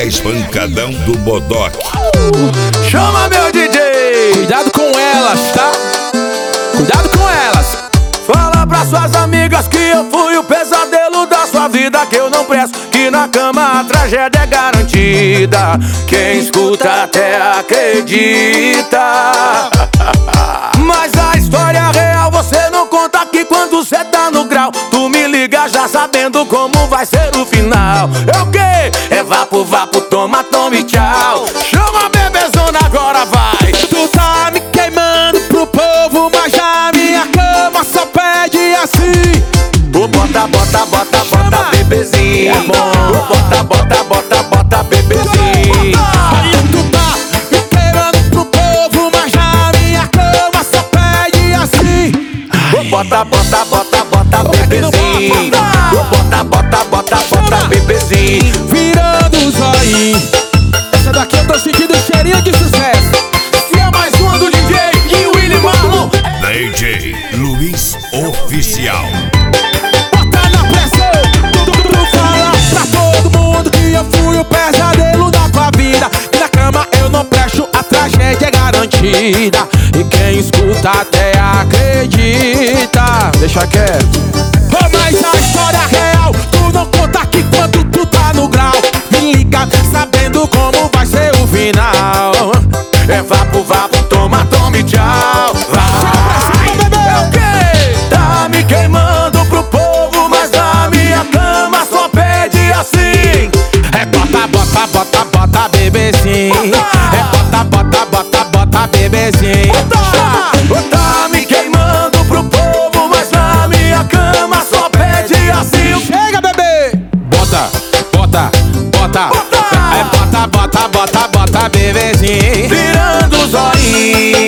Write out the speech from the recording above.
10 pancadão do Bodoque. Chama meu DJ. Cuidado com elas, tá? Cuidado com elas. Fala pra suas amigas que eu fui o pesadelo da sua vida, que eu não presto, que na cama a tragédia é garantida. Quem escuta até acredita. Mas a história real você não conta aqui quando cê tá no grau. Tu me liga já sabendo como vai ser o final. É o quê? É vapo, vapo, toma, tome, tchau. Chama a bebezona, agora vai. Tu tá me queimando pro povo, mas a minha cama só pede assim. Bota, bota, bota, bota, bebezinho. Bota, bota, bota, bota, bebezinho. Aí tu tá me queimando pro povo, mas a minha cama só pede assim. Bota, bota, bota, bota, bebezinho. Bota, bota, bota, bota, bebezinho. Virando o zóio. Essa daqui eu tô sentindo cheirinho de sucesso. Se é mais uma do DJ e o Willy Marlon. DJ Luiz Oficial. Bota na pressão. Tu fala pra todo mundo que eu fui o pesadelo da tua vida. E na cama eu não presto, a tragédia é garantida. E quem escuta até acredita. Deixa quieto. Mas a história real tu não conta aqui quando tu tá no grau. Me liga sabendo como vai ser o final. É vapo, vapo, toma, tome, tchau. Vai. É o quê? Tá me queimando pro povo, mas a minha cama só pede assim. É bota, bota, bota, bota, bebezinho. É bota, bota, bota, bota, bebezinho. Tá me queimando pro povo, mas a minha cama só pede assim. Chega, bebê! Bota, bota, bota. É bota, bota, bota, bota, bebezinho. Virando os olhinhos.